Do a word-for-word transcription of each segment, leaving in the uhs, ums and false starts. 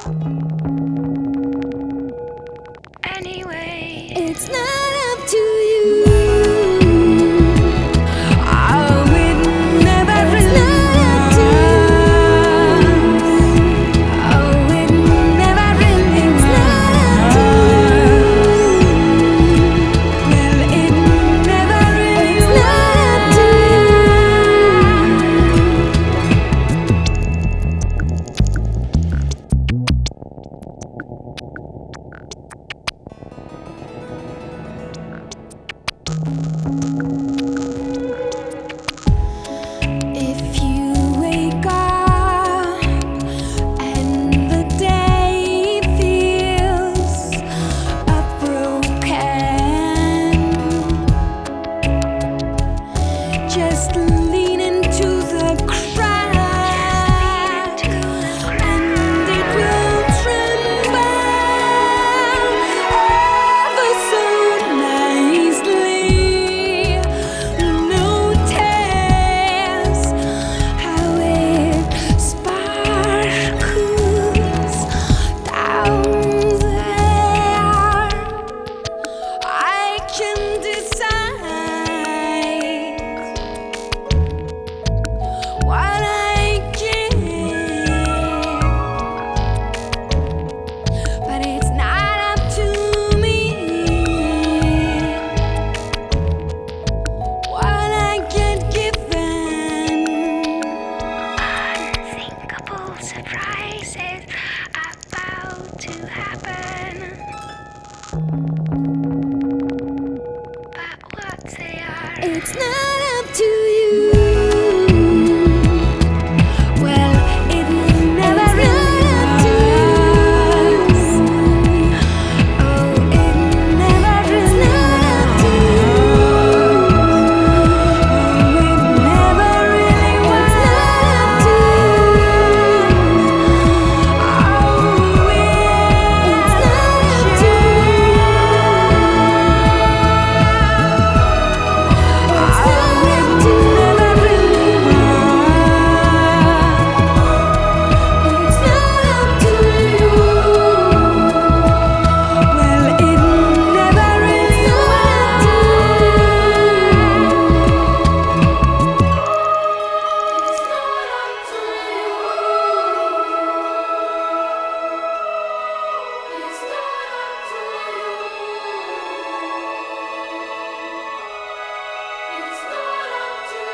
Anyway, It's not up to you. I would never It's not up to I would never really It's not up to Well, it never really It's not up to If you wake up and the day feels broken, just lean into the crack and it will tremble ever so nicely. Notice how it sparkles down there. I can decide what I give, but it's not up to me what I get given. unthinkable surprises about to happen. But what they are, It's not up to you. well, it never It's really not up to was. Oh, it never It's really not up to Oh, it never really It's not up to Oh, It's not up to It's not up to never really It's not up to you. Well, it never really It's not up to It's not up to It's not up to It's not up to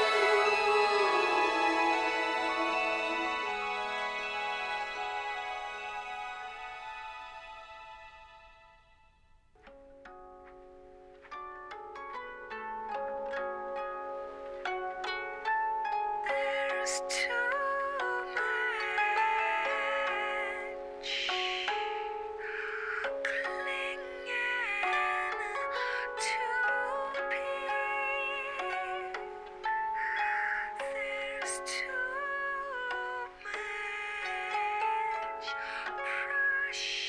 There's too much clinging to be. There's too much pressure.